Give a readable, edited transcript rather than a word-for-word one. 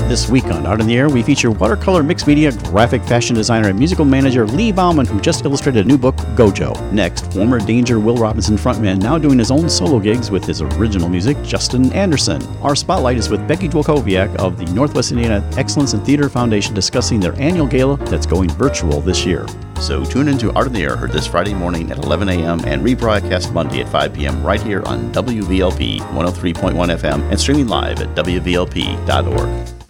This week on Art in the Air, we feature watercolor mixed media, graphic fashion designer, and musical manager Lee Bauman, who just illustrated a new book, Gojo. Next, former Danger Will Robinson frontman, now doing his own solo gigs with his original music, Justin Anderson. Our spotlight is with Becky Dwolkowiak of the Northwest Indiana Excellence in Theater Foundation, discussing their annual gala that's going virtual this year. So tune into Art in the Air, heard this Friday morning at 11 a.m. and rebroadcast Monday at 5 p.m. right here on WVLP 103.1 FM and streaming live at WVLP.org.